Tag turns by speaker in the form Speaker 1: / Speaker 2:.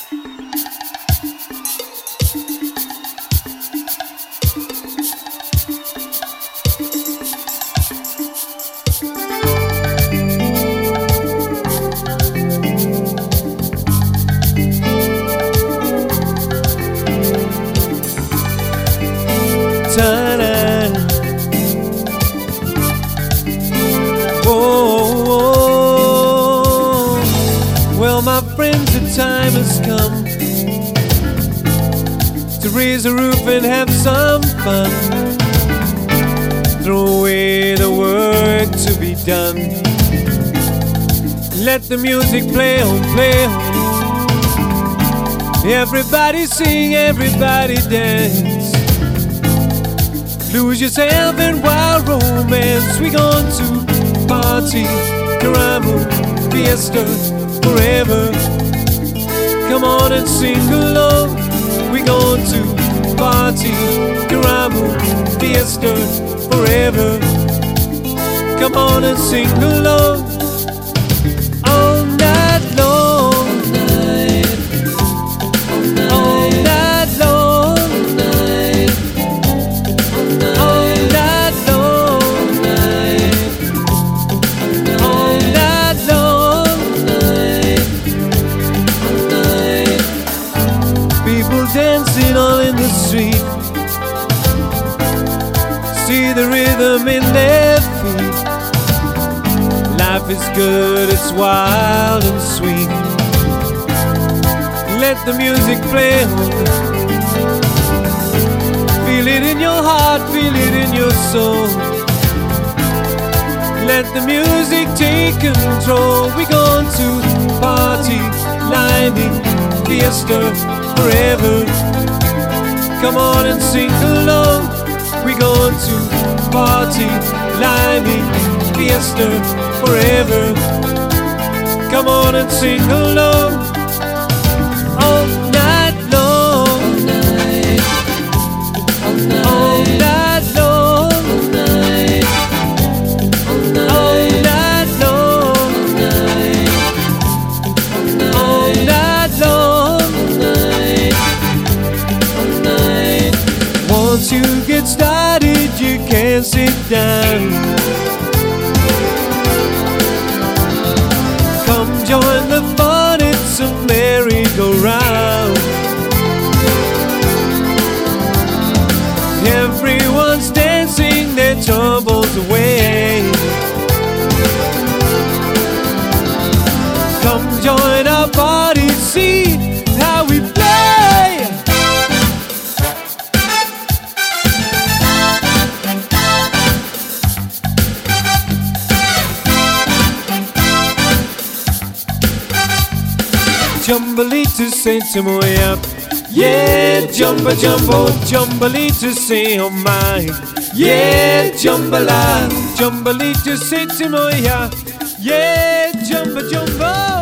Speaker 1: Well, my friends, the time has come to raise a roof and have some fun. Throw away the work to be done. Let the music play on, play on. Everybody sing, everybody dance. Lose yourself in wild romance. We going to party, caramba, fiesta, forever. Come on and sing along. We going to party, caramba, fiesta, forever. Come on and sing along. All night long. Dancing all in the street, see the rhythm in their feet. Life is good, it's wild and sweet. Let the music play on. Feel it in your heart, feel it in your soul. Let the music take control. We're going to party, lining, fiesta, forever. Come on and sing along. We're going to party, liming, fiesta, forever. Come on and sing along. All night long. All night. All night long. All night long. All night long. Once you get started, you can't sit down. Come join the fun, it's a merry-go-round. Everyone's dancing their troubles away. Come join our party, see how we play. Jumbalita say to moya, yeah, jumba jumbo, jumbalita say oh my, yeah, jumbala, jumbalita say to moya, yeah, jumba jumbo.